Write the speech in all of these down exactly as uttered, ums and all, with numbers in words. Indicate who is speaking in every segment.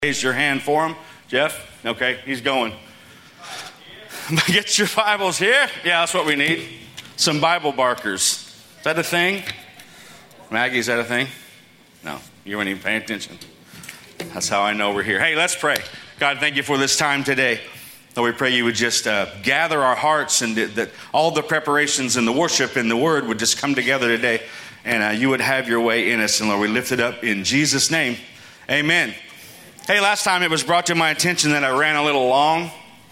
Speaker 1: Raise your hand for him. Jeff? Okay, he's going. Get your Bibles here. Yeah, that's what we need. Some Bible barkers. Is that a thing? Maggie, is that a thing? No, you weren't even paying attention. That's how I know we're here. Hey, let's pray. God, thank you for this time today. Lord, we pray you would just uh, gather our hearts and that, that all the preparations and the worship and the word would just come together today, and uh, you would have your way in us. And Lord, we lift it up in Jesus' name. Amen. Hey, last time it was brought to my attention that I ran a little long.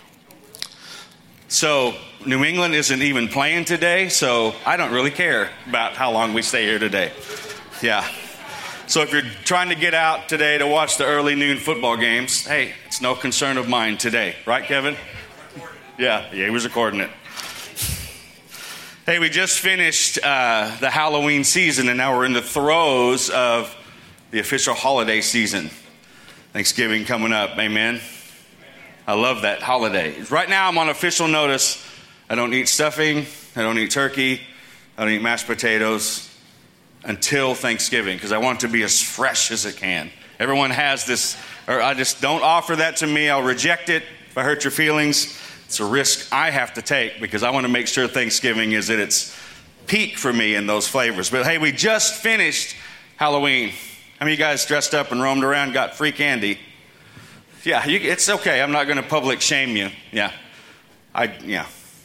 Speaker 1: So New England isn't even playing today, so I don't really care about how long we stay here today. Yeah. So if you're trying to get out today to watch the early noon football games, hey, it's no concern of mine today. Right, Kevin? Yeah, yeah, he was recording it. Hey, we just finished uh, the Halloween season, and now we're in the throes of the official holiday season. Thanksgiving coming up, amen. I love that holiday. Right now I'm on official notice. I don't eat stuffing, I don't eat turkey, I don't eat mashed potatoes until Thanksgiving because I want it to be as fresh as it can. Everyone has this, or I just don't offer that to me. I'll reject it if I hurt your feelings. It's a risk I have to take because I want to make sure Thanksgiving is at its peak for me in those flavors. But hey, we just finished Halloween. How many of you guys dressed up and roamed around, got free candy? Yeah, you, it's okay. I'm not going to public shame you. Yeah. I yeah.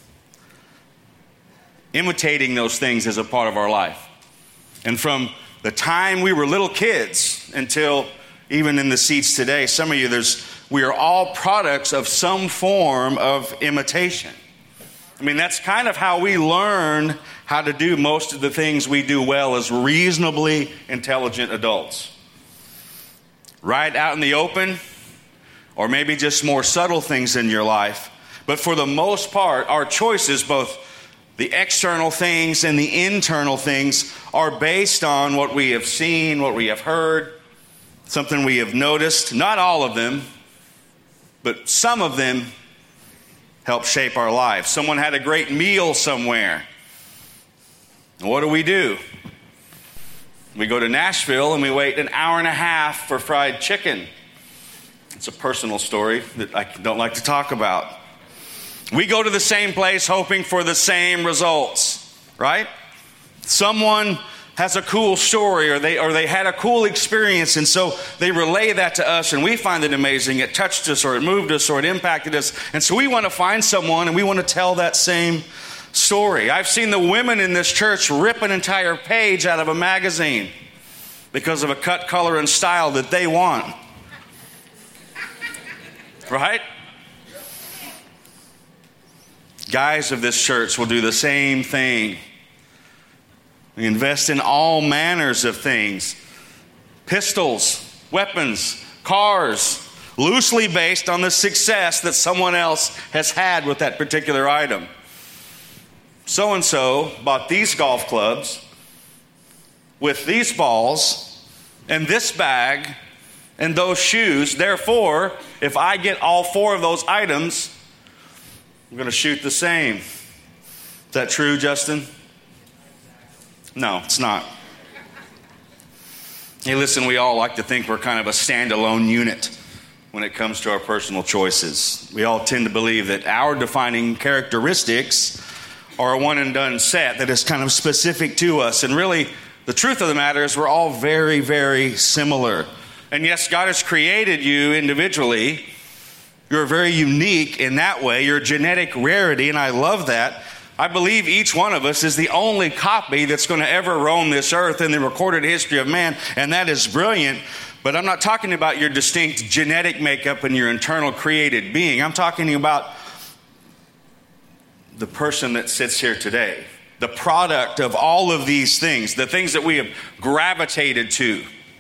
Speaker 1: Imitating those things is a part of our life. And from the time we were little kids until even in the seats today, some of you, there's we are all products of some form of imitation. I mean, that's kind of how we learn how to do most of the things we do well as reasonably intelligent adults. Right out in the open, or maybe just more subtle things in your life. But for the most part, our choices, both the external things and the internal things, are based on what we have seen, what we have heard, something we have noticed. Not all of them, but some of them help shape our lives. Someone had a great meal somewhere. What do we do? We go to Nashville and we wait an hour and a half for fried chicken. It's a personal story that I don't like to talk about. We go to the same place hoping for the same results, right? Someone has a cool story or they or they had a cool experience, and so they relay that to us and we find it amazing. It touched us or it moved us or it impacted us. And so we want to find someone and we want to tell that same story. I've seen the women in this church rip an entire page out of a magazine because of a cut, color, and style that they want. Right? Guys of this church will do the same thing. We invest in all manners of things. Pistols, weapons, cars, loosely based on the success that someone else has had with that particular item. So-and-so bought these golf clubs with these balls and this bag and those shoes. Therefore, if I get all four of those items, I'm going to shoot the same. Is that true, Justin? No, it's not. Hey, listen, we all like to think we're kind of a standalone unit when it comes to our personal choices. We all tend to believe that our defining characteristics are a one and done set that is kind of specific to us. And really, the truth of the matter is we're all very, very similar. And yes, God has created you individually. You're very unique in that way. You're a genetic rarity, and I love that. I believe each one of us is the only copy that's going to ever roam this earth in the recorded history of man, and that is brilliant. But I'm not talking about your distinct genetic makeup and your internal created being. I'm talking about the person that sits here today, the product of all of these things, the things that we have gravitated to.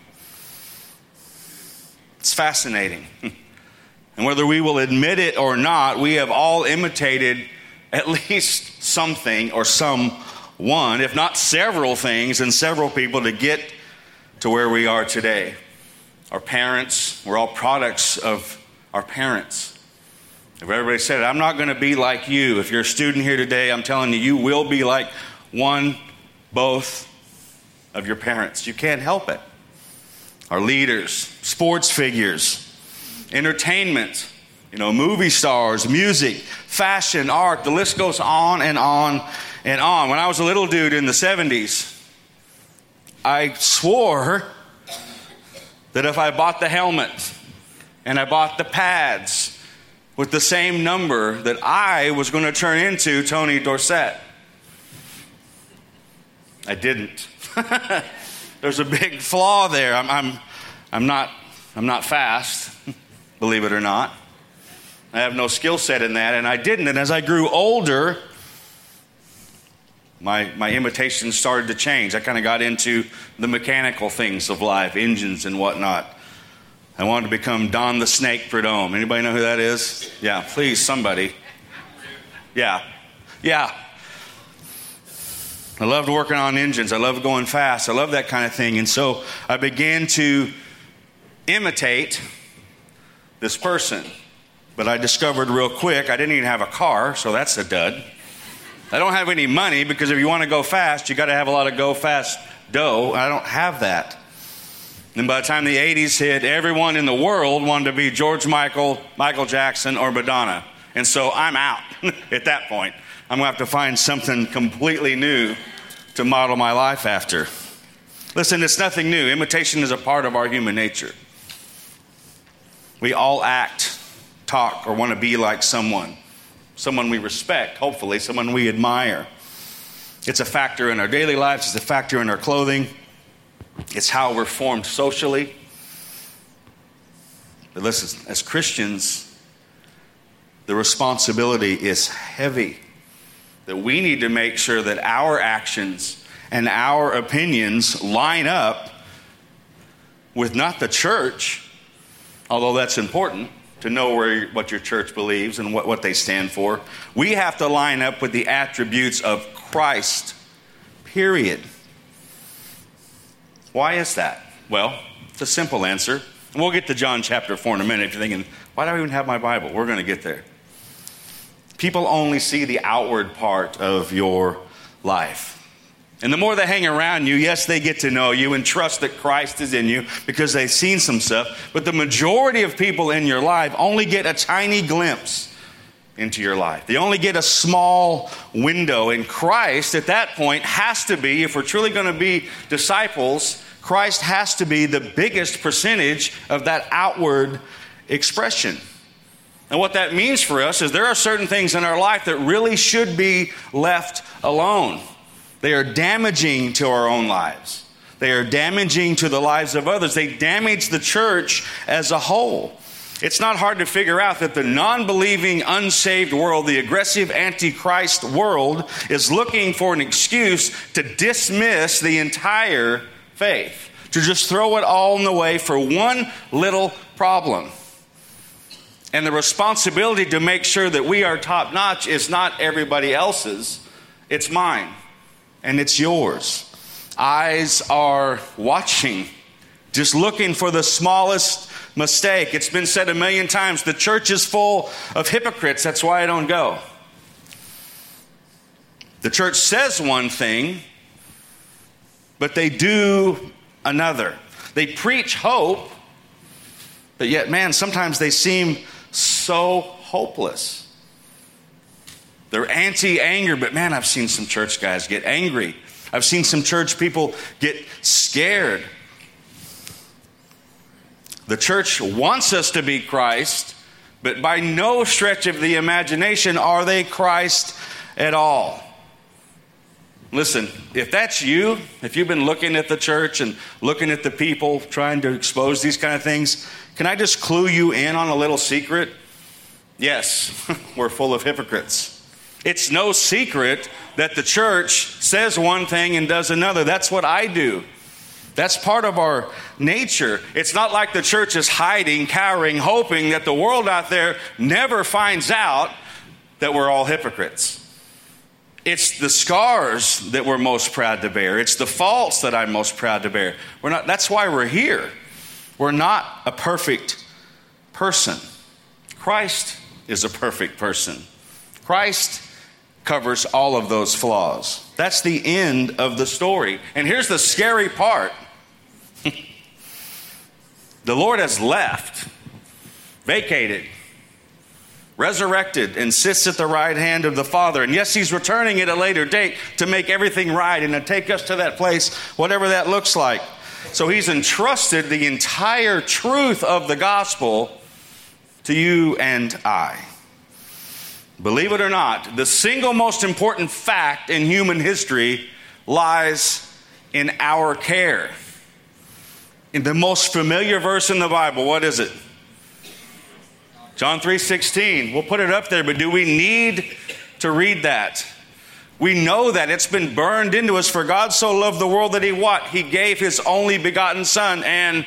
Speaker 1: It's fascinating. And whether we will admit it or not, we have all imitated at least something or someone, if not several things and several people to get to where we are today. Our parents, we're all products of our parents. If everybody said it, I'm not going to be like you. If you're a student here today, I'm telling you, you will be like one, both of your parents. You can't help it. Our leaders, sports figures, entertainment, you know, movie stars, music, fashion, art, the list goes on and on and on. When I was a little dude in the seventies, I swore that if I bought the helmet and I bought the pads with the same number, that I was going to turn into Tony Dorsett. I didn't. There's a big flaw there. I'm, I'm, I'm not, I'm not fast, believe it or not. I have no skill set in that, and I didn't. And as I grew older, my my imitations started to change. I kind of got into the mechanical things of life, engines and whatnot. I wanted to become Don the Snake Prudhomme. Anybody know who that is? Yeah, please, somebody. Yeah, yeah. I loved working on engines. I loved going fast. I loved that kind of thing. And so I began to imitate this person. But I discovered real quick, I didn't even have a car, so that's a dud. I don't have any money, because if you want to go fast, you got to have a lot of go fast dough. I don't have that. And by the time the eighties hit, everyone in the world wanted to be George Michael, Michael Jackson, or Madonna. And so I'm out at that point. I'm going to have to find something completely new to model my life after. Listen, it's nothing new. Imitation is a part of our human nature. We all act, talk, or want to be like someone. Someone we respect, hopefully, someone we admire. It's a factor in our daily lives. It's a factor in our clothing. It's how we're formed socially. But listen, as Christians, the responsibility is heavy. That we need to make sure that our actions and our opinions line up with not the church, although that's important to know where what your church believes and what, what they stand for. We have to line up with the attributes of Christ, period. Why is that? Well, it's a simple answer. And we'll get to John chapter four in a minute if you're thinking, why do I even have my Bible? We're going to get there. People only see the outward part of your life. And the more they hang around you, yes, they get to know you and trust that Christ is in you because they've seen some stuff. But the majority of people in your life only get a tiny glimpse into your life. They only get a small window. And Christ, at that point, has to be, if we're truly going to be disciples, Christ has to be the biggest percentage of that outward expression. And what that means for us is there are certain things in our life that really should be left alone. They are damaging to our own lives. They are damaging to the lives of others. They damage the church as a whole. It's not hard to figure out that the non-believing, unsaved world, the aggressive antichrist world, is looking for an excuse to dismiss the entire faith, to just throw it all in the way for one little problem. And the responsibility to make sure that we are top-notch is not everybody else's, it's mine. And it's yours. Eyes are watching, just looking for the smallest mistake. It's been said a million times, the church is full of hypocrites. That's why I don't go. The church says one thing, but they do another. They preach hope, but yet, man, sometimes they seem so hopeless. They're anti-anger, but man, I've seen some church guys get angry. I've seen some church people get scared. The church wants us to be Christ, but by no stretch of the imagination are they Christ at all. Listen, if that's you, if you've been looking at the church and looking at the people trying to expose these kind of things, can I just clue you in on a little secret? Yes, we're full of hypocrites. It's no secret that the church says one thing and does another. That's what I do. That's part of our nature. It's not like the church is hiding, cowering, hoping that the world out there never finds out that we're all hypocrites. It's the scars that we're most proud to bear. It's the faults that I'm most proud to bear. We're not. That's why we're here. We're not a perfect person. Christ is a perfect person. Christ covers all of those flaws. That's the end of the story. And here's the scary part. The Lord has left. vacated, resurrected, and sits at the right hand of the Father. And yes, he's returning at a later date to make everything right and to take us to that place, whatever that looks like. So he's entrusted the entire truth of the gospel to you and I. Believe it or not, the single most important fact in human history lies in our care. In the most familiar verse in the Bible, what is it? John three sixteen. We'll put it up there, but do we need to read that? We know that it's been burned into us. For God so loved the world that he what? He gave his only begotten Son. And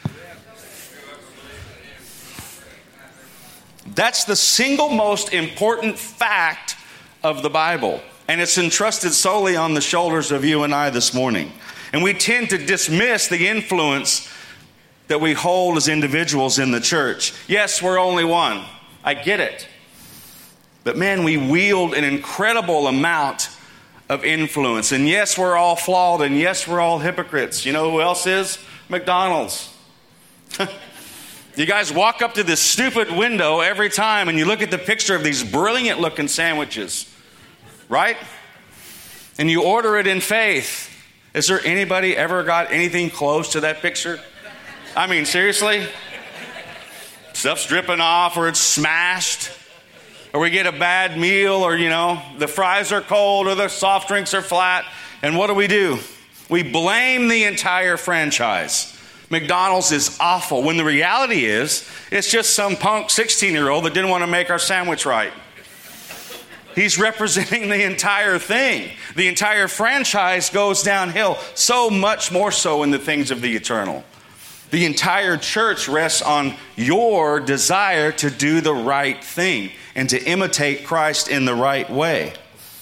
Speaker 1: that's the single most important fact of the Bible. And it's entrusted solely on the shoulders of you and I this morning. And we tend to dismiss the influence that we hold as individuals in the church. Yes, we're only one. I get it. But man, we wield an incredible amount of influence. And yes, we're all flawed. And yes, we're all hypocrites. You know who else is? McDonald's. You guys walk up to this stupid window every time and you look at the picture of these brilliant looking sandwiches. Right? And you order it in faith. Is there anybody ever got anything close to that picture? I mean, seriously? Stuff's dripping off or it's smashed. Or we get a bad meal or, you know, the fries are cold or the soft drinks are flat. And what do we do? We blame the entire franchise. McDonald's is awful. When the reality is, it's just some punk sixteen-year-old that didn't want to make our sandwich right. He's representing the entire thing. The entire franchise goes downhill, so much more so in the things of the eternal. The entire church rests on your desire to do the right thing and to imitate Christ in the right way.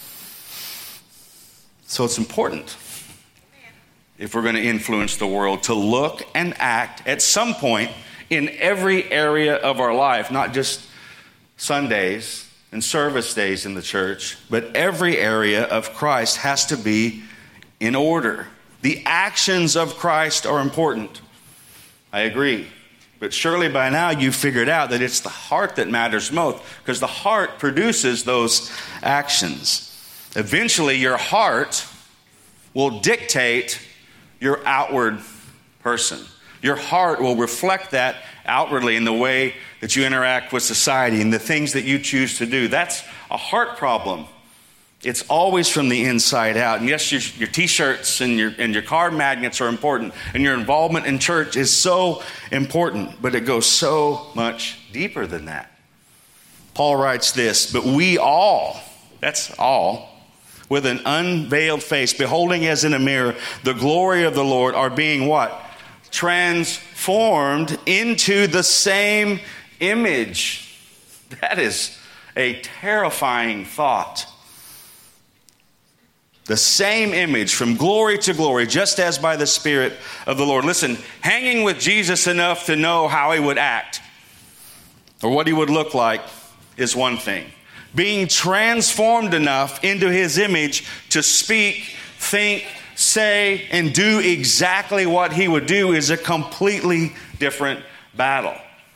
Speaker 1: So it's important, if we're going to influence the world, to look and act at some point in every area of our life, not just Sundays and service days in the church, but every area of Christ has to be in order. The actions of Christ are important. I agree. But surely by now you've figured out that it's the heart that matters most, because the heart produces those actions. Eventually your heart will dictate your outward person. Your heart will reflect that outwardly in the way that you interact with society and the things that you choose to do. That's a heart problem. It's always from the inside out. And yes, your, your t-shirts and your, and your car magnets are important. And your involvement in church is so important. But it goes so much deeper than that. Paul writes this, but we all, that's all, with an unveiled face, beholding as in a mirror the glory of the Lord, are being what? Transformed into the same image. That is a terrifying thought. The same image from glory to glory, just as by the Spirit of the Lord. Listen, hanging with Jesus enough to know how he would act or what he would look like is one thing. Being transformed enough into his image to speak, think, say, and do exactly what he would do is a completely different battle.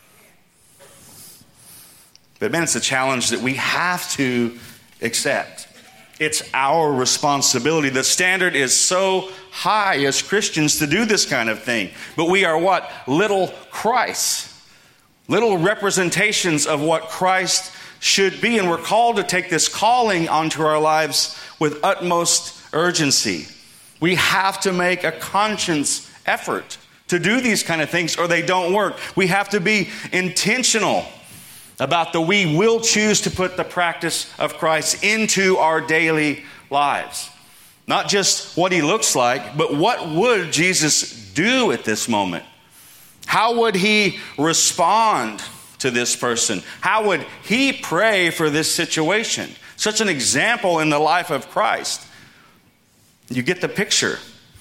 Speaker 1: But man, it's a challenge that we have to accept. It's our responsibility. The standard is so high as Christians to do this kind of thing. But we are what? Little Christ. Little representations of what Christ should be. And we're called to take this calling onto our lives with utmost urgency. We have to make a conscious effort to do these kind of things or they don't work. We have to be intentional about the we will choose to put the practice of Christ into our daily lives. Not just what he looks like, but what would Jesus do at this moment? How would he respond to this person? How would he pray for this situation? Such an example in the life of Christ. You get the picture.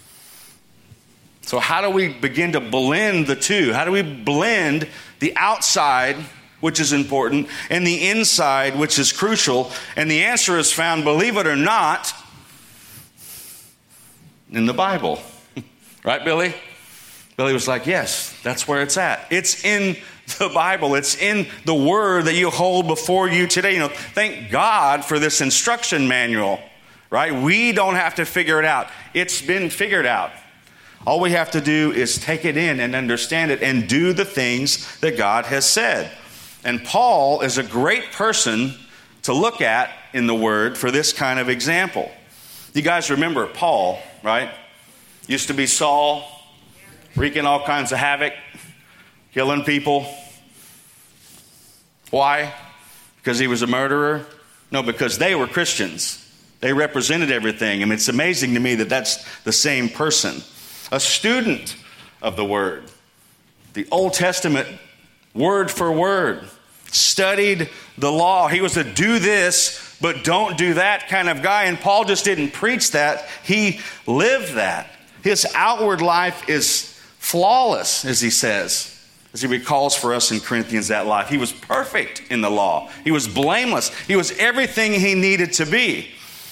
Speaker 1: So how do we begin to blend the two? How do we blend the outside, which is important, and the inside, which is crucial? And the answer is found, believe it or not, in the Bible. Right, Billy? Billy was like, yes, that's where it's at. It's in the Bible. It's in the word that you hold before you today. You know, thank God for this instruction manual, right? We don't have to figure it out. It's been figured out. All we have to do is take it in and understand it and do the things that God has said. And Paul is a great person to look at in the Word for this kind of example. You guys remember Paul, right? Used to be Saul, wreaking all kinds of havoc, killing people. Why? Because he was a murderer? No, because they were Christians. They represented everything. I mean, it's amazing to me that that's the same person. A student of the Word. The Old Testament, word for word. Studied the law. He was a do this, but don't do that kind of guy. And Paul just didn't preach that. He lived that. His outward life is flawless, as he says, as he recalls for us in Corinthians that life. He was perfect in the law. He was blameless. He was everything he needed to be.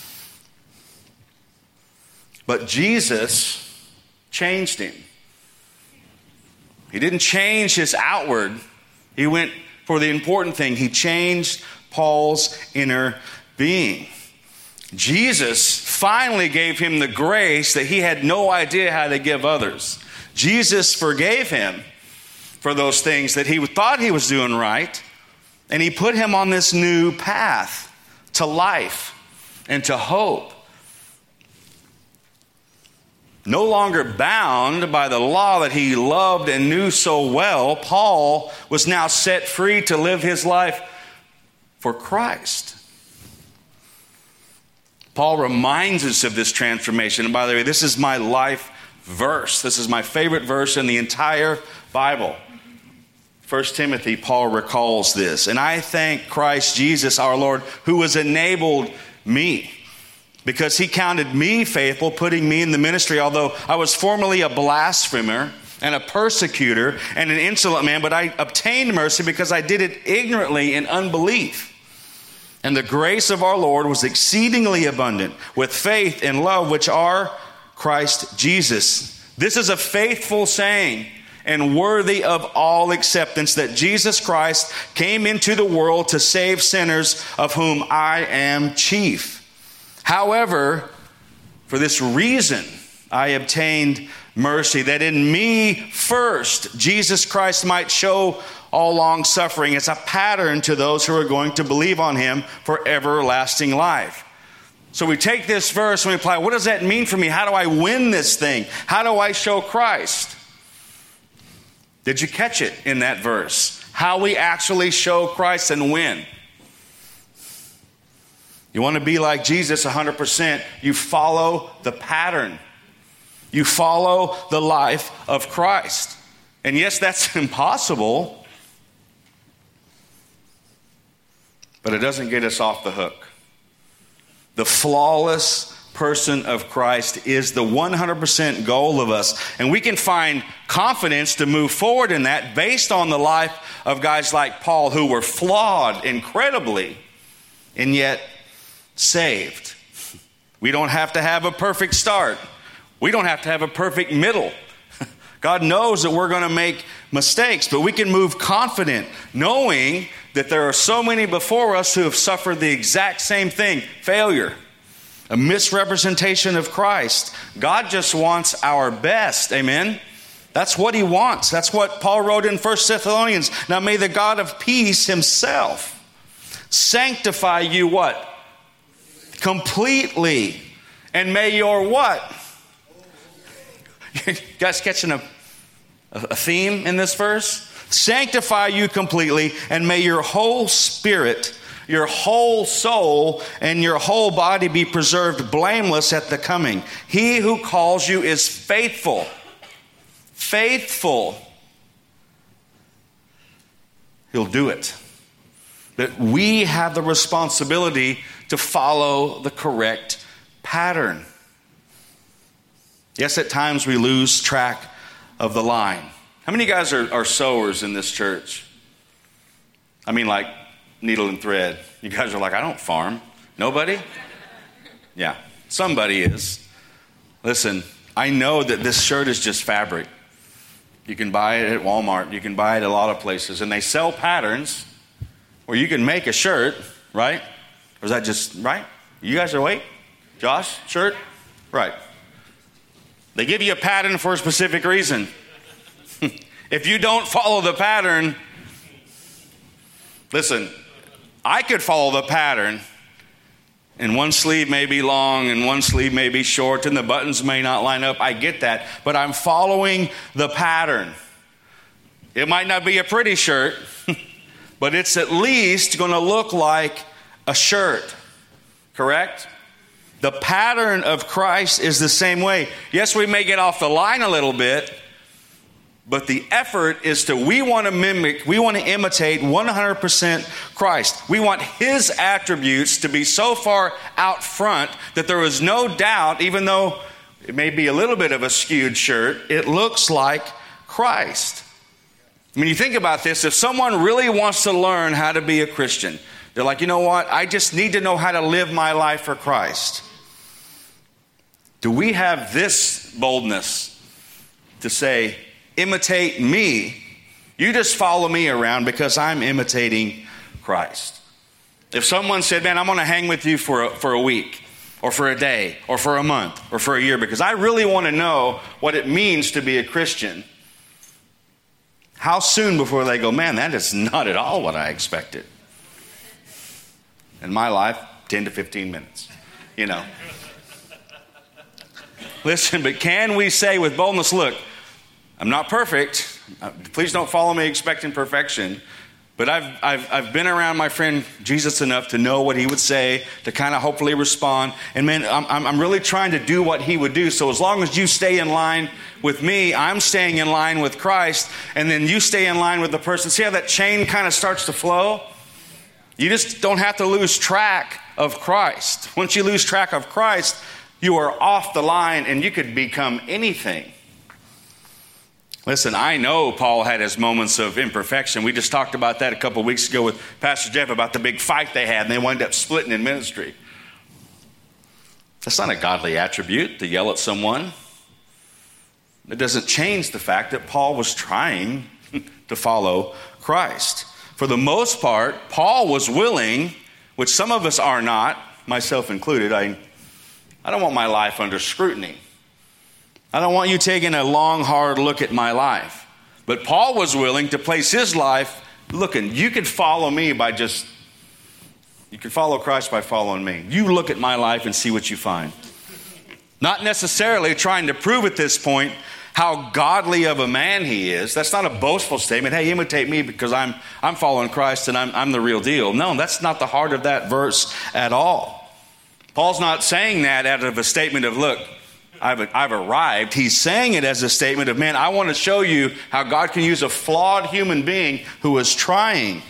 Speaker 1: But Jesus changed him. He didn't change his outward. He went for the important thing. He changed Paul's inner being. Jesus finally gave him the grace that he had no idea how to give others. Jesus forgave him for those things that he thought he was doing right, and he put him on this new path to life and to hope. No longer bound by the law that he loved and knew so well, Paul was now set free to live his life for Christ. Paul reminds us of this transformation. And by the way, this is my life verse. This is my favorite verse in the entire Bible. First Timothy, Paul recalls this. And I thank Christ Jesus our Lord, who has enabled me, because he counted me faithful, putting me in the ministry, although I was formerly a blasphemer and a persecutor and an insolent man, but I obtained mercy because I did it ignorantly in unbelief. And the grace of our Lord was exceedingly abundant with faith and love, which are Christ Jesus. This is a faithful saying and worthy of all acceptance, that Jesus Christ came into the world to save sinners, of whom I am chief. However, for this reason, I obtained mercy, that in me first Jesus Christ might show all long suffering as a pattern to those who are going to believe on him for everlasting life. So we take this verse and we apply, what does that mean for me? How do I win this thing? How do I show Christ? Did you catch it in that verse? How we actually show Christ and win. You want to be like Jesus one hundred percent, you follow the pattern. You follow the life of Christ. And yes, that's impossible, but it doesn't get us off the hook. The flawless person of Christ is the one hundred percent goal of us. And we can find confidence to move forward in that based on the life of guys like Paul, who were flawed incredibly, and yet saved. We don't have to have a perfect start. We don't have to have a perfect middle. God knows that we're going to make mistakes, but we can move confident, knowing that there are so many before us who have suffered the exact same thing, failure, a misrepresentation of Christ. God just wants our best, amen? That's what he wants. That's what Paul wrote in First Thessalonians. Now may the God of peace himself sanctify you what? Completely. And may your what? You guys catching a, a theme in this verse? Sanctify you completely, and may your whole spirit, your whole soul, and your whole body be preserved blameless at the coming. He who calls you is faithful. Faithful. He'll do it. But we have the responsibility to follow the correct pattern. Yes, at times we lose track of the line. How many of you guys are, are sewers in this church? I mean, like needle and thread. You guys are like, I don't farm. Nobody? Yeah, somebody is. Listen, I know that this shirt is just fabric. You can buy it at Walmart. You can buy it at a lot of places. And they sell patterns where you can make a shirt, right? Or is that just, right? You guys are awake? Josh, shirt? Right. They give you a pattern for a specific reason. If you don't follow the pattern, listen, I could follow the pattern, and one sleeve may be long and one sleeve may be short and the buttons may not line up. I get that, but I'm following the pattern. It might not be a pretty shirt, but it's at least going to look like a shirt, correct? The pattern of Christ is the same way. Yes, we may get off the line a little bit, but the effort is to, we want to mimic, we want to imitate one hundred percent Christ. We want His attributes to be so far out front that there is no doubt, even though it may be a little bit of a skewed shirt, it looks like Christ. I mean, you think about this, if someone really wants to learn how to be a Christian, they're like, you know what, I just need to know how to live my life for Christ. Do we have this boldness to say, imitate me? You just follow me around because I'm imitating Christ. If someone said, man, I'm going to hang with you for a, for a week or for a day or for a month or for a year because I really want to know what it means to be a Christian. How soon before they go, man, that is not at all what I expected. In my life, ten to fifteen minutes, you know. Listen, but can we say with boldness, look, I'm not perfect. Please don't follow me expecting perfection. But I've, I've, I've been around my friend Jesus enough to know what he would say, to kind of hopefully respond. And man, I'm, I'm really trying to do what he would do. So as long as you stay in line with me, I'm staying in line with Christ. And then you stay in line with the person. See how that chain kind of starts to flow? You just don't have to lose track of Christ. Once you lose track of Christ, you are off the line and you could become anything. Listen, I know Paul had his moments of imperfection. We just talked about that a couple of weeks ago with Pastor Jeff about the big fight they had and they wound up splitting in ministry. That's not a godly attribute to yell at someone. It doesn't change the fact that Paul was trying to follow Christ. For the most part, Paul was willing, which some of us are not, myself included. I I don't want my life under scrutiny. I don't want you taking a long, hard look at my life. But Paul was willing to place his life, looking, you could follow me by just, you could follow Christ by following me. You look at my life and see what you find. Not necessarily trying to prove at this point how godly of a man he is. That's not a boastful statement. Hey, imitate me because I'm I'm following Christ and I'm, I'm the real deal. No, that's not the heart of that verse at all. Paul's not saying that out of a statement of, look, I've, I've arrived. He's saying it as a statement of, man, I want to show you how God can use a flawed human being who is trying.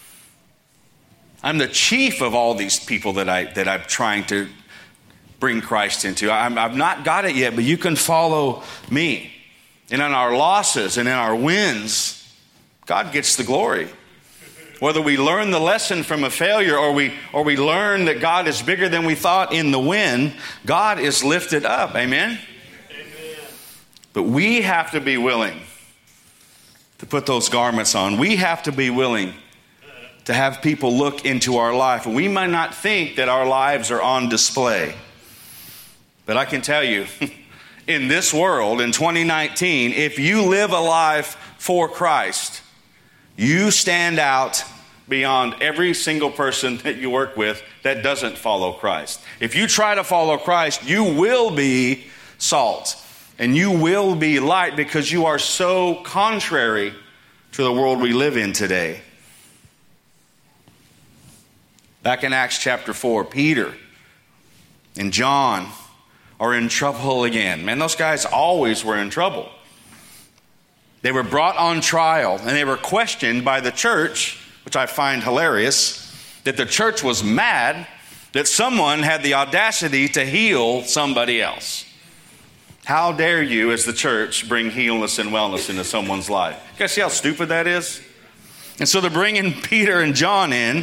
Speaker 1: I'm the chief of all these people that, I, that I'm trying to bring Christ into. I'm, I've not got it yet, but you can follow me. And in our losses and in our wins, God gets the glory. Whether we learn the lesson from a failure or we or we learn that God is bigger than we thought in the win, God is lifted up. Amen? Amen. But we have to be willing to put those garments on. We have to be willing to have people look into our life. We might not think that our lives are on display. But I can tell you, in this world, in twenty nineteen, if you live a life for Christ, you stand out beyond every single person that you work with that doesn't follow Christ. If you try to follow Christ, you will be salt and you will be light because you are so contrary to the world we live in today. Back in Acts chapter four, Peter and John are in trouble again. Man, those guys always were in trouble. They were brought on trial and they were questioned by the church, which I find hilarious, that the church was mad that someone had the audacity to heal somebody else. How dare you as the church bring healness and wellness into someone's life? You guys see how stupid that is? And so they're bringing Peter and John in,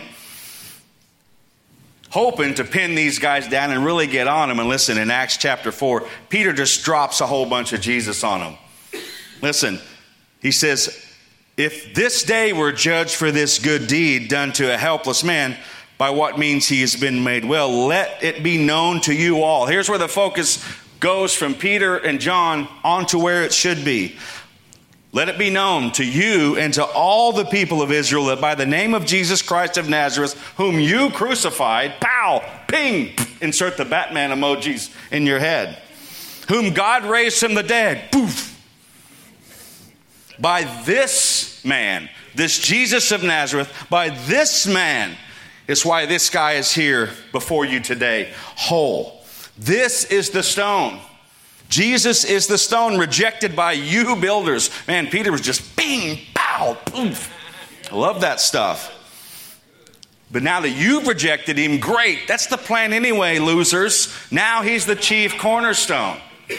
Speaker 1: hoping to pin these guys down and really get on them. And listen, in Acts chapter four, Peter just drops a whole bunch of Jesus on them. Listen, He says, if this day were judged for this good deed done to a helpless man, by what means he has been made well, let it be known to you all. Here's where the focus goes from Peter and John on to where it should be. Let it be known to you and to all the people of Israel that by the name of Jesus Christ of Nazareth, whom you crucified, pow, ping, insert the Batman emojis in your head, whom God raised from the dead, poof. By this man, this Jesus of Nazareth, by this man is why this guy is here before you today, whole. This is the stone. Jesus is the stone rejected by you builders. Man, Peter was just bing, pow, poof. I love that stuff. But now that you've rejected him, great. That's the plan anyway, losers. Now he's the chief cornerstone.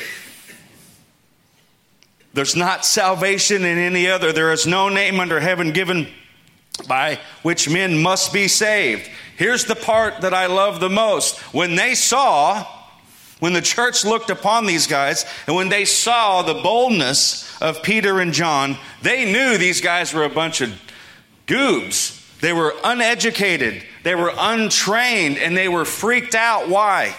Speaker 1: There's not salvation in any other. There is no name under heaven given by which men must be saved. Here's the part that I love the most. When they saw, when the church looked upon these guys, and when they saw the boldness of Peter and John, they knew these guys were a bunch of goobs. They were uneducated. They were untrained, and they were freaked out. Why?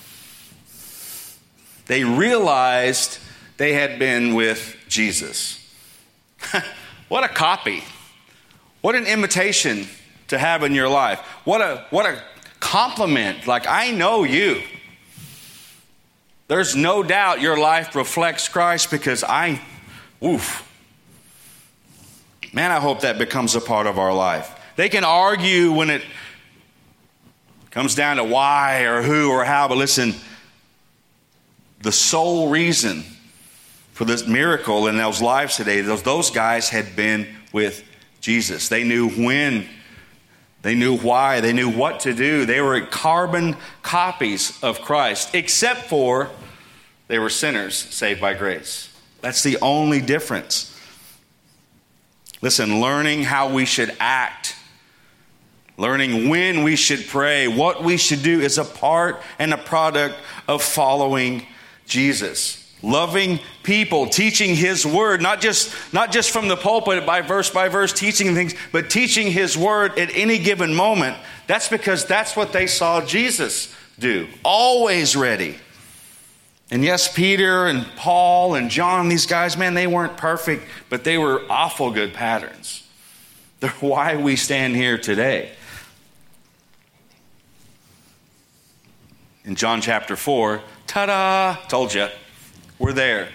Speaker 1: They realized they had been with Jesus. What a copy. What an imitation to have in your life. What a what a compliment. Like, I know you. There's no doubt your life reflects Christ because I, oof. Man, I hope that becomes a part of our life. They can argue when it comes down to why or who or how, but listen, the sole reason for this miracle in those lives today, those, those guys had been with Jesus. They knew when, they knew why, they knew what to do. They were carbon copies of Christ, except for they were sinners saved by grace. That's the only difference. Listen, learning how we should act, learning when we should pray, what we should do is a part and a product of following Jesus. Loving people, teaching his word, not just, not just from the pulpit by verse by verse teaching things, but teaching his word at any given moment. That's because that's what they saw Jesus do. Always ready. And yes, Peter and Paul and John, these guys, man, they weren't perfect, but they were awful good patterns. They're why we stand here today. In John chapter four, ta-da, told you. We're there.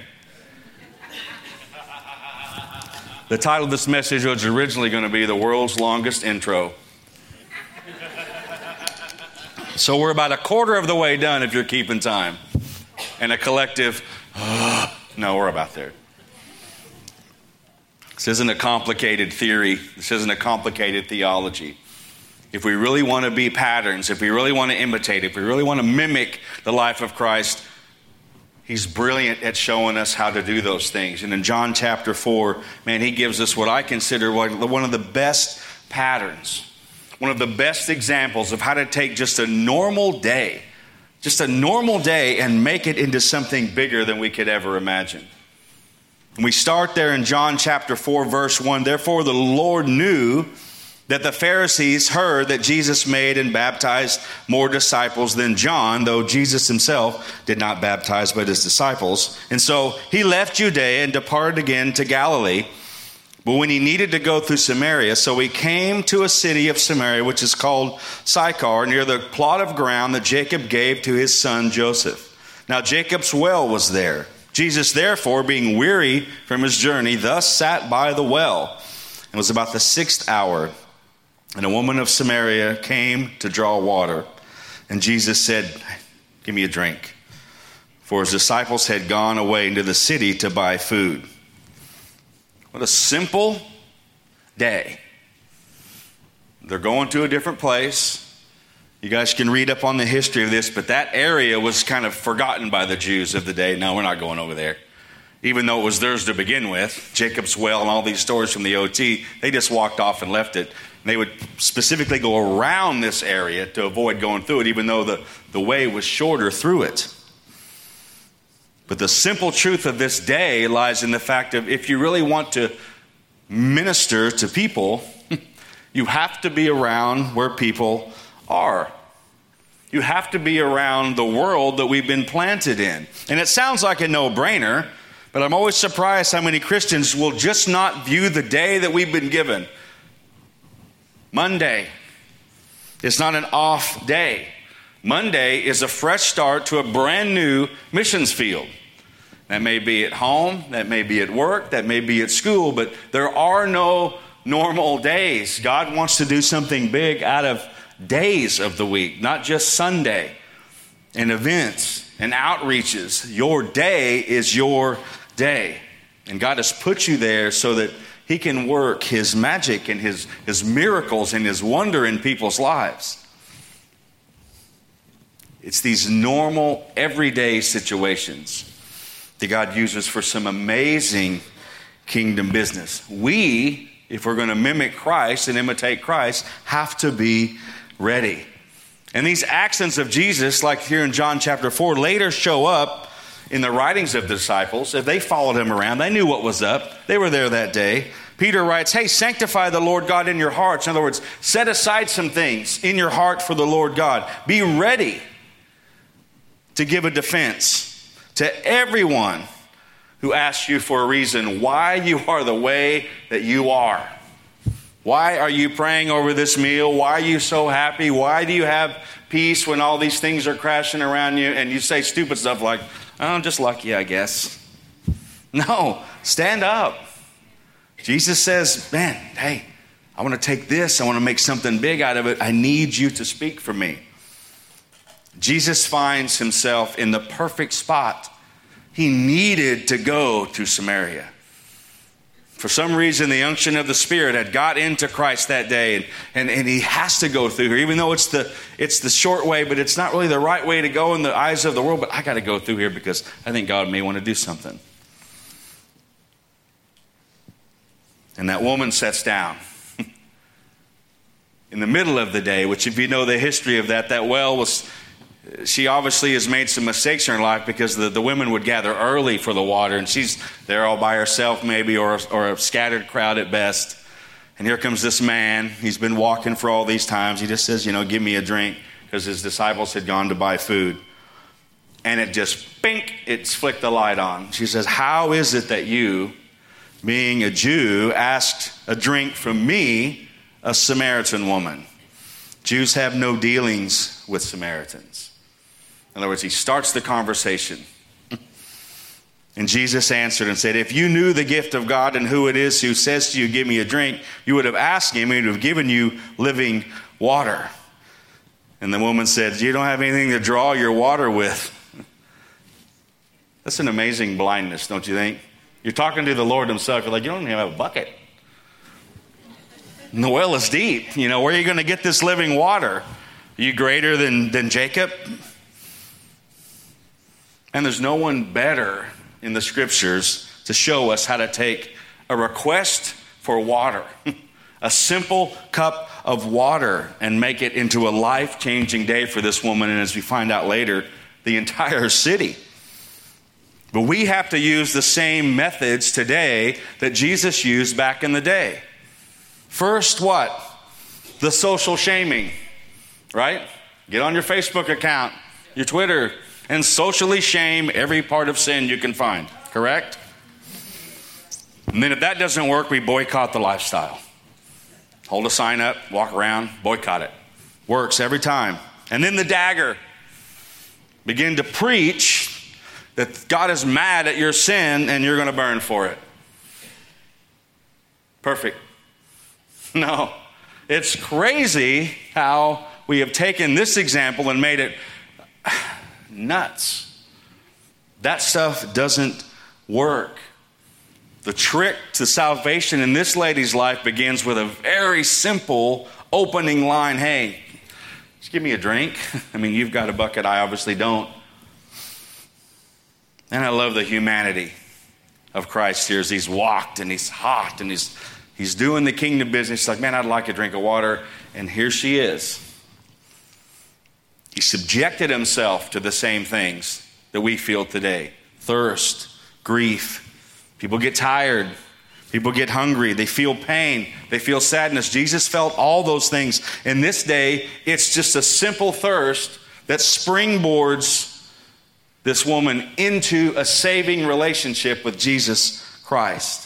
Speaker 1: The title of this message was originally going to be The World's Longest Intro. So we're about a quarter of the way done if you're keeping time. And a collective, oh, no, we're about there. This isn't a complicated theory. This isn't a complicated theology. If we really want to be patterns, if we really want to imitate, if we really want to mimic the life of Christ, he's brilliant at showing us how to do those things. And in John chapter four, man, he gives us what I consider one of the best patterns, one of the best examples of how to take just a normal day, just a normal day, and make it into something bigger than we could ever imagine. And we start there in John chapter four, verse one. Therefore, the Lord knew that the Pharisees heard that Jesus made and baptized more disciples than John, though Jesus himself did not baptize but his disciples. And so he left Judea and departed again to Galilee. But when he needed to go through Samaria, so he came to a city of Samaria, which is called Sychar, near the plot of ground that Jacob gave to his son Joseph. Now Jacob's well was there. Jesus, therefore, being weary from his journey, thus sat by the well. It was about the sixth hour. And a woman of Samaria came to draw water. And Jesus said, give me a drink. For his disciples had gone away into the city to buy food. What a simple day. They're going to a different place. You guys can read up on the history of this, but that area was kind of forgotten by the Jews of the day. No, we're not going over there. Even though it was theirs to begin with, Jacob's well and all these stories from the O T, they just walked off and left it. And they would specifically go around this area to avoid going through it, even though the, the way was shorter through it. But the simple truth of this day lies in the fact of if you really want to minister to people, you have to be around where people are. You have to be around the world that we've been planted in. And it sounds like a no-brainer, but I'm always surprised how many Christians will just not view the day that we've been given. Monday. It's not an off day. Monday is a fresh start to a brand new missions field. That may be at home, that may be at work, that may be at school, but there are no normal days. God wants to do something big out of days of the week, not just Sunday, and events and outreaches. Your day is your day. And God has put you there so that He can work His magic and His, His miracles and His wonder in people's lives. It's these normal, everyday situations that God uses for some amazing kingdom business. We, if we're going to mimic Christ and imitate Christ, have to be ready. And these accents of Jesus, like here in John chapter four, later show up in the writings of the disciples. If they followed Him around, they knew what was up. They were there that day. Peter writes, hey, sanctify the Lord God in your hearts. In other words, set aside some things in your heart for the Lord God. Be ready to give a defense to everyone who asks you for a reason why you are the way that you are. Why are you praying over this meal? Why are you so happy? Why do you have peace when all these things are crashing around you? And you say stupid stuff like, oh, I'm just lucky, I guess. No, stand up. Jesus says, man, hey, I want to take this. I want to make something big out of it. I need you to speak for me. Jesus finds Himself in the perfect spot. He needed to go to Samaria. For some reason, the unction of the Spirit had got into Christ that day, and, and, and He has to go through here, even though it's the, it's the short way, but it's not really the right way to go in the eyes of the world. But I got to go through here because I think God may want to do something. And that woman sits down in the middle of the day, which if you know the history of that, that well was... She obviously has made some mistakes in her life because the, the women would gather early for the water, and she's there all by herself maybe, or, or a scattered crowd at best. And here comes this man. He's been walking for all these times. He just says, you know, give me a drink, because his disciples had gone to buy food. And it just, bink, it's flicked the light on. She says, how is it that you, being a Jew, asked a drink from me, a Samaritan woman? Jews have no dealings with Samaritans. In other words, he starts the conversation. And Jesus answered and said, if you knew the gift of God and who it is who says to you, give me a drink, you would have asked Him, He would have given you living water. And the woman said, you don't have anything to draw your water with. That's an amazing blindness, don't you think? You're talking to the Lord Himself. You're like, you don't even have a bucket. And the well is deep. You know, where are you going to get this living water? Are you greater than, than Jacob? And there's no one better in the Scriptures to show us how to take a request for water, a simple cup of water, and make it into a life-changing day for this woman, and as we find out later, the entire city. But we have to use the same methods today that Jesus used back in the day. First, what? The social shaming, right? Get on your Facebook account, your Twitter, and socially shame every part of sin you can find, correct? And then if that doesn't work, we boycott the lifestyle. Hold a sign up, walk around, boycott it. Works every time. And then the dagger. Begin to preach that God is mad at your sin and you're going to burn for it. Perfect. No, it's crazy how we have taken this example and made it nuts. That stuff doesn't work. The trick to salvation in this lady's life begins with a very simple opening line. Hey, just give me a drink. I mean, you've got a bucket. I obviously don't. And I love the humanity of Christ here as He's walked and He's hot and He's He's doing the kingdom business. He's like, man, I'd like a drink of water. And here she is. He subjected Himself to the same things that we feel today. thirst, grief. People get tired. People get hungry. They feel pain. They feel sadness. Jesus felt all those things. In this day, it's just a simple thirst that springboards this woman into a saving relationship with Jesus Christ.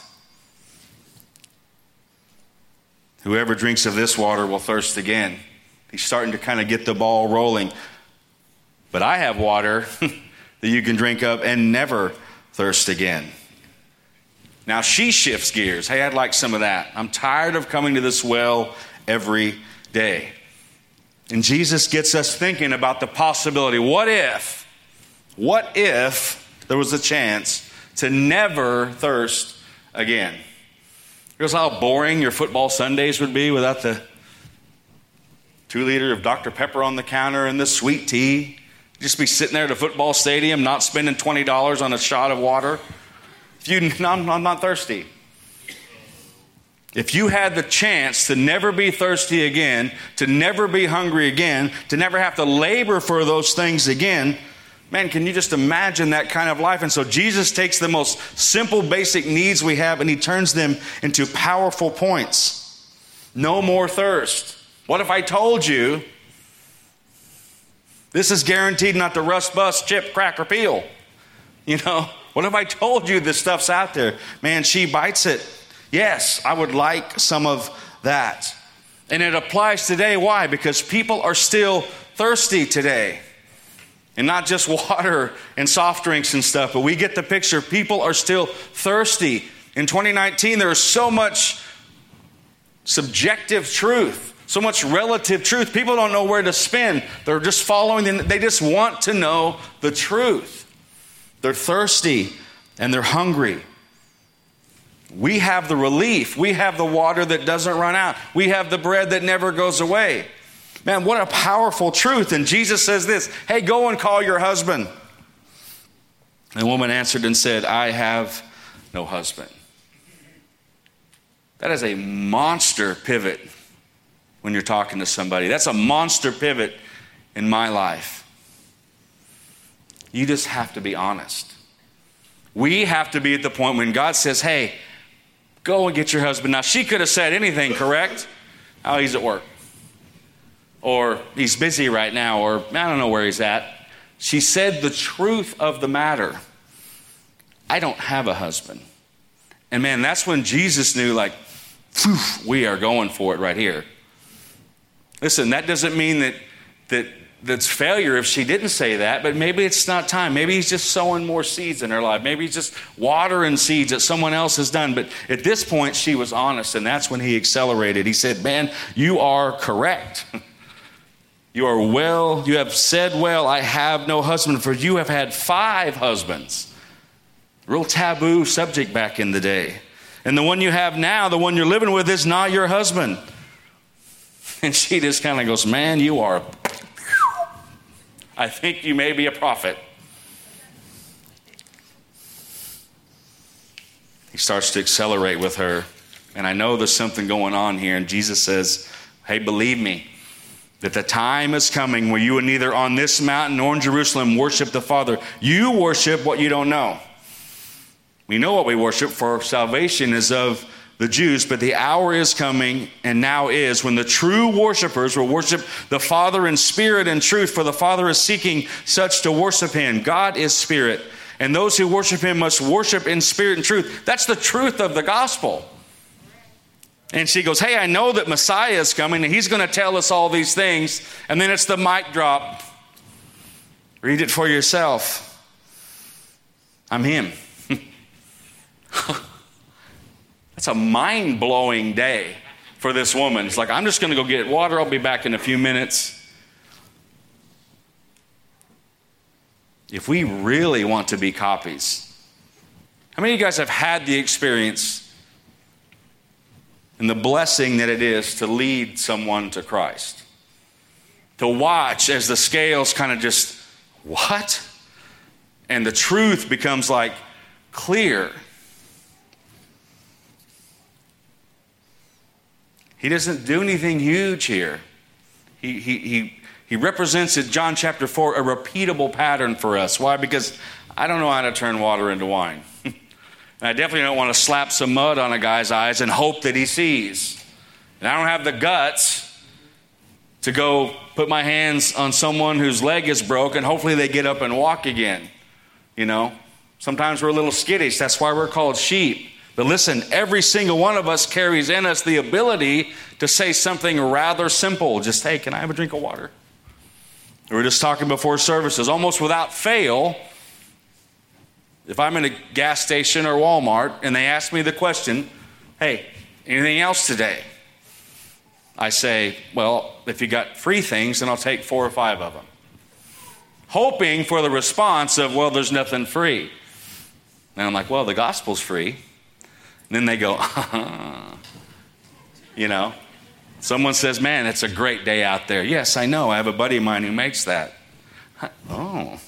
Speaker 1: Whoever drinks of this water will thirst again. He's starting to kind of get the ball rolling. But I have water that you can drink of and never thirst again. Now she shifts gears. Hey, I'd like some of that. I'm tired of coming to this well every day. And Jesus gets us thinking about the possibility. What if, what if there was a chance to never thirst again? Here's how boring your football Sundays would be without the two liter of Doctor Pepper on the counter and the sweet tea. Just be sitting there at a football stadium, not spending twenty dollars on a shot of water. If you, I'm, I'm not thirsty. If you had the chance to never be thirsty again, to never be hungry again, to never have to labor for those things again, man, can you just imagine that kind of life? And so Jesus takes the most simple, basic needs we have and he turns them into powerful points. No more thirst. What if I told you this is guaranteed not to rust, bust, chip, crack, or peel? You know, what if I told you this stuff's out there? Man, she bites it. Yes, I would like some of that. And it applies today. Why? Because people are still thirsty today. And not just water and soft drinks and stuff, but we get the picture. People are still thirsty. In twenty nineteen, there is so much subjective truth, so much relative truth. People don't know where to spin. They're just following, and they just want to know the truth. They're thirsty and they're hungry. We have the relief. We have the water that doesn't run out. We have the bread that never goes away. Man, what a powerful truth. And Jesus says this, hey, go and call your husband. And the woman answered and said, I have no husband. That is a monster pivot when you're talking to somebody. That's a monster pivot in my life. You just have to be honest. We have to be at the point when God says, hey, go and get your husband. Now, she could have said anything, correct? Oh, he's at work. Or he's busy right now, or I don't know where he's at. She said the truth of the matter. I don't have a husband. And man, that's when Jesus knew, like, phew, we are going for it right here. Listen, that doesn't mean that that that's failure if she didn't say that, but maybe it's not time. Maybe he's just sowing more seeds in her life. Maybe he's just watering seeds that someone else has done. But at this point, she was honest, and that's when he accelerated. He said, man, you are correct. You are well, you have said well, I have no husband, for you have had five husbands. Real taboo subject back in the day. And the one you have now, the one you're living with, is not your husband. And she just kind of goes, man, you are, I think you may be a prophet. He starts to accelerate with her. And I know there's something going on here. And Jesus says, hey, believe me, that the time is coming where you will neither on this mountain nor in Jerusalem worship the Father. You worship what you don't know. We know what we worship, for salvation is of the Jews, but the hour is coming, and now is, when the true worshipers will worship the Father in spirit and truth, for the Father is seeking such to worship him. God is spirit, and those who worship him must worship in spirit and truth. That's the truth of the gospel. And she goes, hey, I know that Messiah is coming, and he's going to tell us all these things. And then it's the mic drop. Read it for yourself. I'm him. That's a mind-blowing day for this woman. It's like, I'm just going to go get water. I'll be back in a few minutes. If we really want to be copies, how many of you guys have had the experience and the blessing that it is to lead someone to Christ? To watch as the scales kind of just, what? And the truth becomes like clear. He doesn't do anything huge here. He, he, he, he represents in John chapter four a repeatable pattern for us. Why? Because I don't know how to turn water into wine. And I definitely don't want to slap some mud on a guy's eyes and hope that he sees. And I don't have the guts to go put my hands on someone whose leg is broken. Hopefully they get up and walk again. You know, sometimes we're a little skittish. That's why we're called sheep. But listen, every single one of us carries in us the ability to say something rather simple. Just, hey, can I have a drink of water? We were just talking before services. Almost without fail, if I'm in a gas station or Walmart and they ask me the question, hey, anything else today? I say, well, if you got free things, then I'll take four or five of them. Hoping for the response of, well, there's nothing free. And I'm like, well, the gospel's free. And then they go, uh-huh. You know, someone says, man, it's a great day out there. Yes, I know. I have a buddy of mine who makes that. Oh.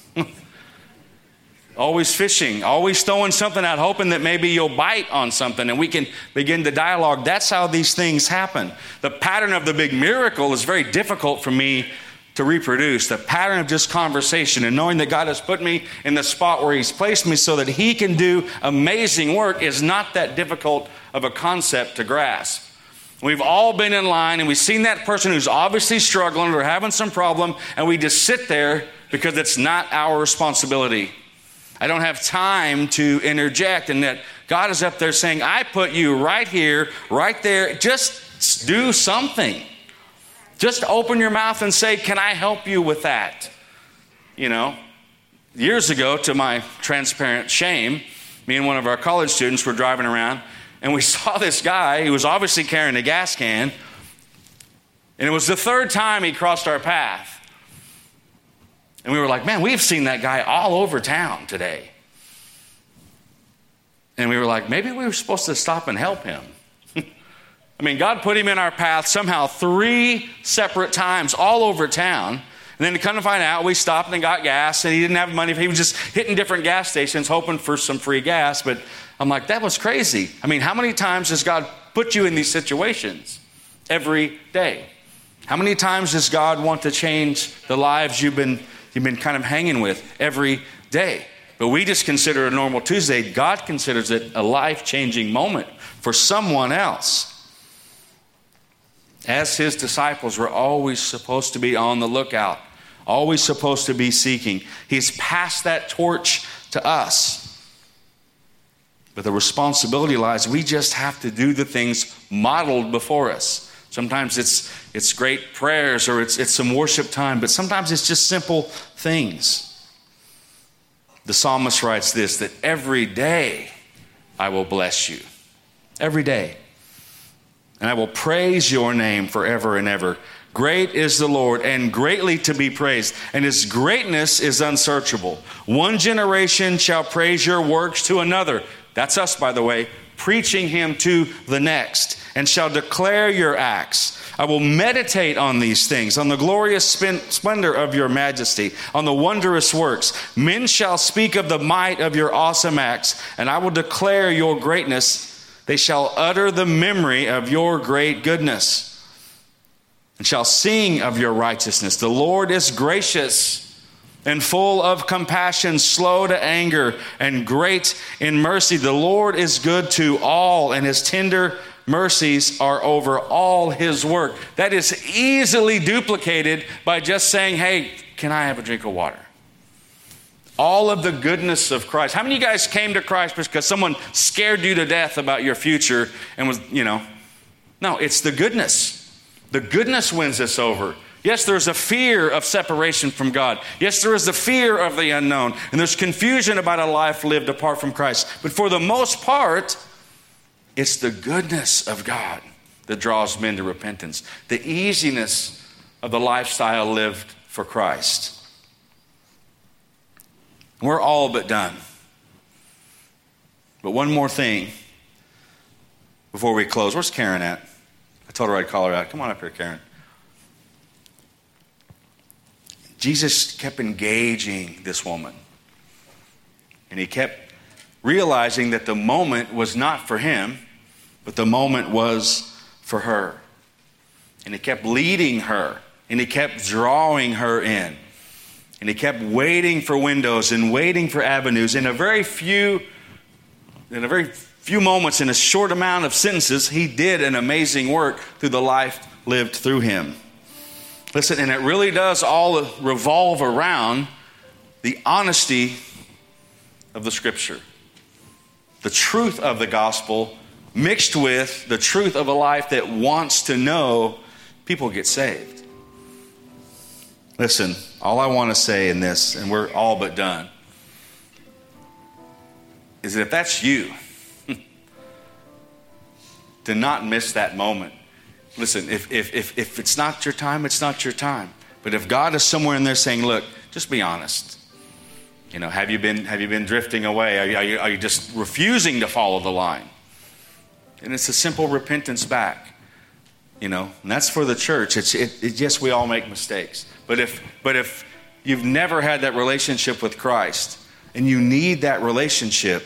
Speaker 1: Always fishing, always throwing something out, hoping that maybe you'll bite on something and we can begin the dialogue. That's how these things happen. The pattern of the big miracle is very difficult for me to reproduce. The pattern of just conversation and knowing that God has put me in the spot where He's placed me so that He can do amazing work is not that difficult of a concept to grasp. We've all been in line and we've seen that person who's obviously struggling or having some problem, and we just sit there because it's not our responsibility. I don't have time to interject, and that God is up there saying, I put you right here, right there. Just do something. Just open your mouth and say, can I help you with that? You know, years ago, to my transparent shame, me and one of our college students were driving around, and we saw this guy. He was obviously carrying a gas can, and it was the third time he crossed our path. And we were like, man, we've seen that guy all over town today. And we were like, maybe we were supposed to stop and help him. I mean, God put him in our path somehow three separate times all over town. And then to come to find out, we stopped and got gas, and he didn't have money. He was just hitting different gas stations hoping for some free gas. But I'm like, that was crazy. I mean, how many times does God put you in these situations? Every day. How many times does God want to change the lives you've been you've been kind of hanging with every day? But we just consider it a normal Tuesday. God considers it a life-changing moment for someone else. As His disciples, we're always supposed to be on the lookout, always supposed to be seeking. He's passed that torch to us. But the responsibility lies, we just have to do the things modeled before us. Sometimes it's it's great prayers or it's it's some worship time, but sometimes it's just simple things. The psalmist writes this, that every day I will bless you. Every day. And I will praise your name forever and ever. Great is the Lord and greatly to be praised, and His greatness is unsearchable. One generation shall praise your works to another. That's us, by the way, preaching Him to the next, and shall declare your acts. I will meditate on these things, on the glorious splendor of your majesty, on the wondrous works. Men shall speak of the might of your awesome acts, and I will declare your greatness. They shall utter the memory of your great goodness, and shall sing of your righteousness. The Lord is gracious and full of compassion, slow to anger, and great in mercy. The Lord is good to all, and His tender mercies are over all His work. That is easily duplicated by just saying, hey, can I have a drink of water? All of the goodness of Christ. How many of you guys came to Christ because someone scared you to death about your future and was, you know, no, it's the goodness. The goodness wins us over. Yes, there's a fear of separation from God. Yes, there is the fear of the unknown. And there's confusion about a life lived apart from Christ. But for the most part, it's the goodness of God that draws men to repentance. The easiness of the lifestyle lived for Christ. We're all but done. But one more thing before we close. Where's Karen at? I told her I'd call her out. Come on up here, Karen. Jesus kept engaging this woman. And He kept realizing that the moment was not for him, but the moment was for her. And He kept leading her. And He kept drawing her in. And he kept waiting for windows and waiting for avenues. In a very few, in a very few moments, in a short amount of sentences, he did an amazing work through the life lived through him. Listen, and it really does all revolve around the honesty of the Scripture. The truth of the gospel mixed with the truth of a life that wants to know people get saved. Listen, all I want to say in this, and we're all but done, is that if that's you, to not miss that moment. Listen, if, if, if, if it's not your time, it's not your time. But if God is somewhere in there saying, look, just be honest. You know, have you been, have you been drifting away? Are you, are you, are you just refusing to follow the line? And it's a simple repentance back. You know, and that's for the church. It's it, it, yes, we all make mistakes. But if but if you've never had that relationship with Christ and you need that relationship,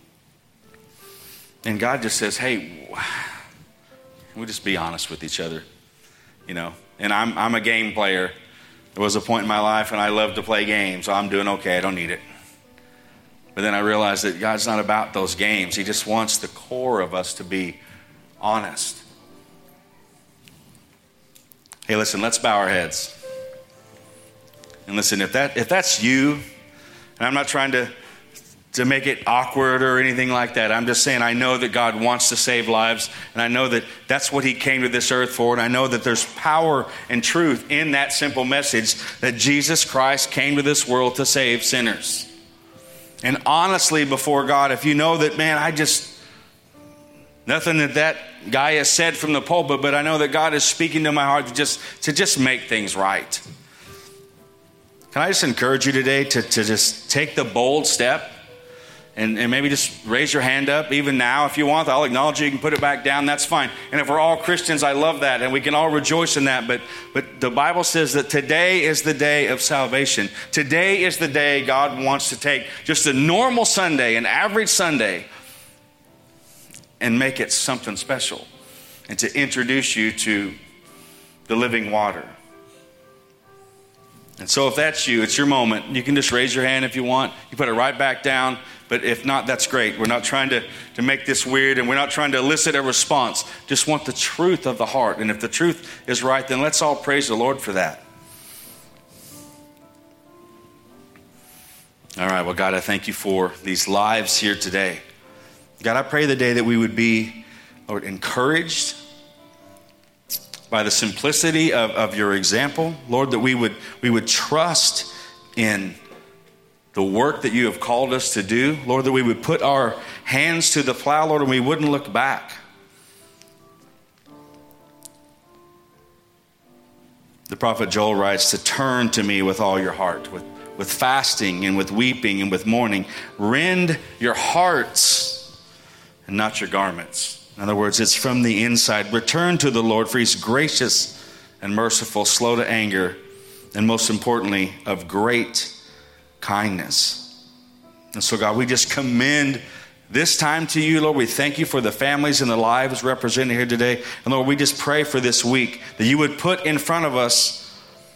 Speaker 1: and God just says, hey, we'll just be honest with each other. You know, and I'm I'm a game player. There was a point in my life and I love to play games. So I'm doing okay. I don't need it. But then I realized that God's not about those games. He just wants the core of us to be honest. Hey, listen, let's bow our heads. And listen, if that if that's you, and I'm not trying to, to make it awkward or anything like that. I'm just saying I know that God wants to save lives, and I know that that's what he came to this earth for, and I know that there's power and truth in that simple message that Jesus Christ came to this world to save sinners. And honestly, before God, if you know that, man, I just, nothing that that guy has said from the pulpit, but I know that God is speaking to my heart to just to just make things right. Can I just encourage you today to, to just take the bold step and, and maybe just raise your hand up even now if you want. I'll acknowledge you. You can put it back down. That's fine. And if we're all Christians, I love that. And we can all rejoice in that. But, but the Bible says that today is the day of salvation. Today is the day God wants to take just a normal Sunday, an average Sunday, and make it something special, and to introduce you to the living water. And so if that's you, it's your moment. You can just raise your hand if you want. You put it right back down. But if not, that's great. We're not trying to, to make this weird, and we're not trying to elicit a response. Just want the truth of the heart. And if the truth is right, then let's all praise the Lord for that. All right, well, God, I thank you for these lives here today. God, I pray the day that we would be, Lord, encouraged by the simplicity of, of your example. Lord, that we would we would trust in the work that you have called us to do. Lord, that we would put our hands to the plow, Lord, and we wouldn't look back. The prophet Joel writes to turn to me with all your heart, with, with fasting and with weeping and with mourning. Rend your hearts and not your garments. In other words, it's from the inside. Return to the Lord, for he's gracious and merciful, slow to anger, and most importantly, of great kindness. And so, God, we just commend this time to you, Lord. We thank you for the families and the lives represented here today. And Lord, we just pray for this week that you would put in front of us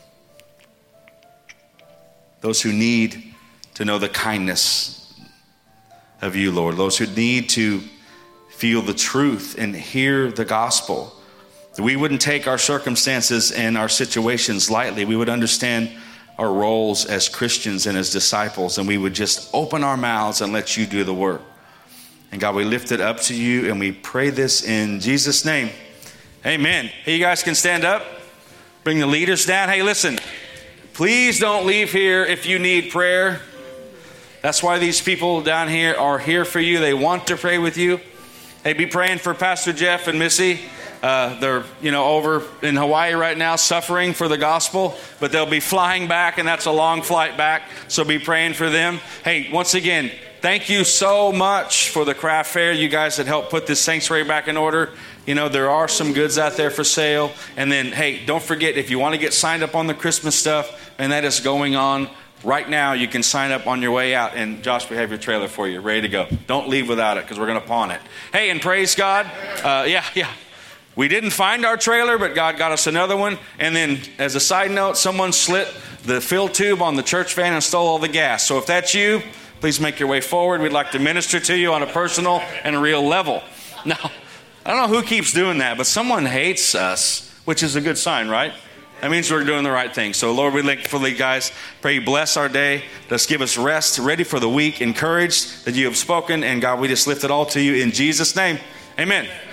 Speaker 1: those who need to know the kindness of you, Lord. Those who need to feel the truth and hear the gospel. That we wouldn't take our circumstances and our situations lightly. We would understand our roles as Christians and as disciples, and we would just open our mouths and let you do the work. And God, we lift it up to you, and we pray this in Jesus' name. Amen. Hey, you guys can stand up. Bring the leaders down. Hey, listen, please don't leave here if you need prayer. That's why these people down here are here for you. They want to pray with you. Hey, be praying for Pastor Jeff and Missy. Uh, they're, you know, over in Hawaii right now suffering for the gospel, but they'll be flying back, and that's a long flight back. So be praying for them. Hey, once again, thank you so much for the craft fair. You guys that helped put this sanctuary back in order. You know, there are some goods out there for sale. And then, hey, don't forget, if you want to get signed up on the Christmas stuff, and that is going on right now, you can sign up on your way out. And Josh, we have your trailer for you, ready to go. Don't leave without it, because we're going to pawn it. Hey, and praise God. Uh, yeah, yeah. We didn't find our trailer, but God got us another one. And then, as a side note, someone slit the fill tube on the church van and stole all the gas. So if that's you, please make your way forward. We'd like to minister to you on a personal and a real level. Now, I don't know who keeps doing that, but someone hates us, which is a good sign, right? That means we're doing the right thing. So, Lord, we thankfully, guys, pray you bless our day. Just give us rest, ready for the week, encouraged that you have spoken. And, God, we just lift it all to you in Jesus' name. Amen.